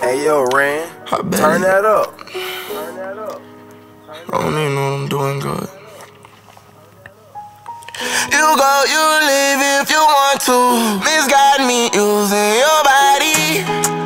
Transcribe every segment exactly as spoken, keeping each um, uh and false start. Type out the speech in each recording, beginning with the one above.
Hey yo, Ren, turn that up. Turn that up. I don't even know what I'm doing, God. You go, you leave if you want to. Misguide me using your body.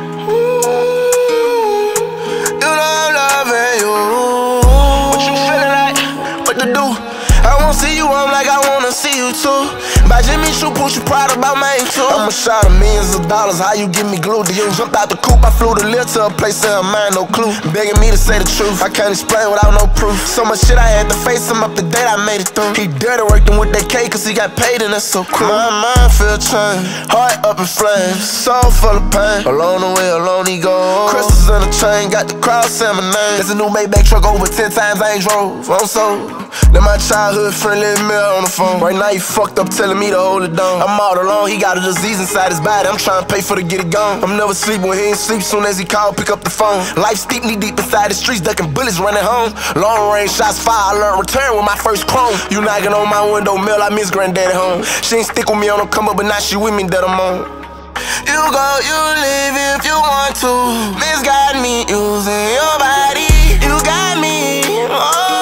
Ooh, you know I'm loving you. What you feeling like? What to do? I won't see you, I'm like I wanna see you too. By Jimmy Choo, push you proud about my too. I'm a shot of millions of dollars, how you get me glued to you? Jumped out the coop, I flew the lift to a place in her mind, no clue. Begging me to say the truth, I can't explain without no proof. So much shit I had to face, him up to date, I made it through. He dirty working with that K, cause he got paid and that's so cool. My mind feel changed, heart up in flames, soul full of pain. Along the way, alone he goes. Crystals in the chain, got the crowd saying my name. There's a new Maybach truck over ten times I ain't drove, I'm so. Then my childhood friend Lil Mill on the phone. Right now he fucked up telling me to hold it down. I'm all alone, he got a disease inside his body. I'm trying to pay for to get it gone. I'm never sleep when he ain't sleep. Soon as he call, pick up the phone. Life steep, knee deep inside the streets, ducking bullets running home. Long range shots fire, I learned return with my first clone. You knocking on my window, Mill, I miss granddaddy home. She ain't stick with me on the come up, but now she with me that I'm on. You go, you leave if you want to. Misguide me using your body. You got me, oh.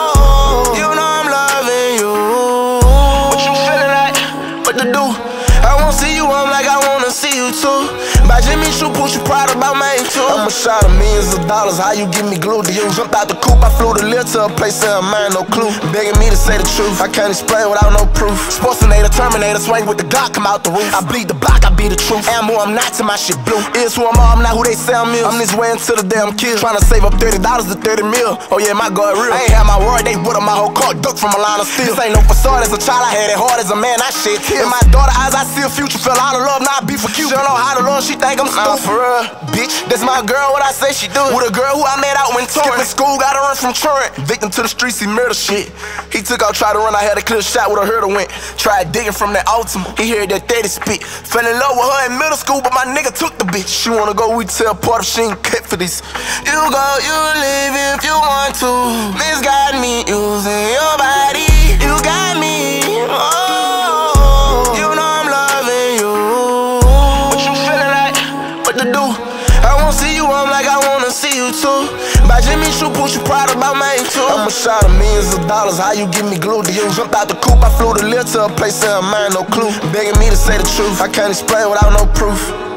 By Jimmy Choo, push you proud about my too. I'm a shot of millions of dollars, how you get me glued to you? Jumped out the coop, I flew the lift to a place in her mind, no clue. Begging me to say the truth, I can't explain without no proof. Sportsinator, Terminator, swing with the Glock, come out the roof. I bleed the block, I be the truth. Am who I'm not to my shit blue. Is who I'm all, I'm not who they say I'm is. I'm this way until the day I'm killed. Trying to save up thirty dollars to thirty mil. Oh yeah, my God, real. I ain't had my word, they put up my whole car, duck from a line of steel. This ain't no facade, as a child I had it hard, as a man I shed tears. In my daughter eyes I see a future, fell out of love, now I be for cute. She don't know how to love, she think I'm stupid. Nah, for real, bitch, that's my girl, what I say she do. With a girl who I met out when touring. Skipping school, gotta run from truant. Victim to the streets, he murder shit. He took out, tried to run, I had a clear shot with a hurdle went. Tried digging from that Ultima, he heard that thirty spit. Fell in love with her in middle school, but my nigga took the bitch. She wanna go retail part if she ain't cut for this. You go, you leave if you want to. Misguide me using your body. You got me, oh. You know I'm loving you. What you feeling like? What to do? I won't see you, I'm like I wanna see you too. By Jimmy Choo, push you proud about my too. I'm a shot of millions of dollars, how you get me glued to you? Jumped out the coop, I flew the lift to a place in her mind, no clue. Begging me to say the truth, I can't explain without no proof.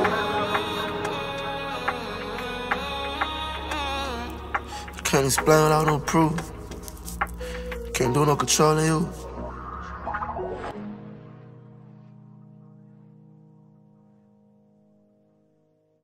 Can't explain without no proof. Can't do no controlling you.